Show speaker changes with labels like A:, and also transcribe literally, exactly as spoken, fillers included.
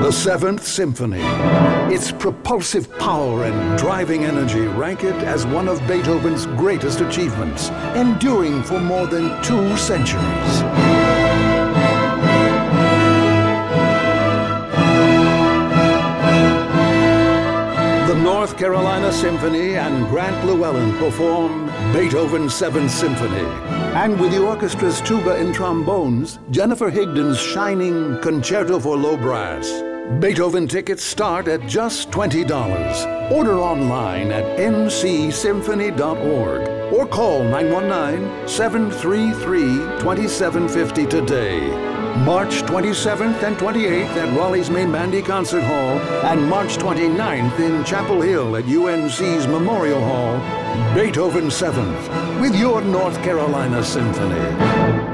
A: The Seventh Symphony. Its propulsive power and driving energy rank it as one of Beethoven's greatest achievements, enduring for more than two centuries. The North Carolina Symphony and Grant Llewellyn perform Beethoven's Seventh Symphony. And with the orchestra's tuba and trombones, Jennifer Higdon's shining Concerto for Low Brass. Beethoven tickets start at just twenty dollars. Order online at n c symphony dot org or call nine one nine, seven three three, two seven five zero today. March twenty-seventh and twenty-eighth at Raleigh's Main Bandy Concert Hall and March twenty-ninth in Chapel Hill at U N C's Memorial Hall. Beethoven Seventh with your North Carolina Symphony.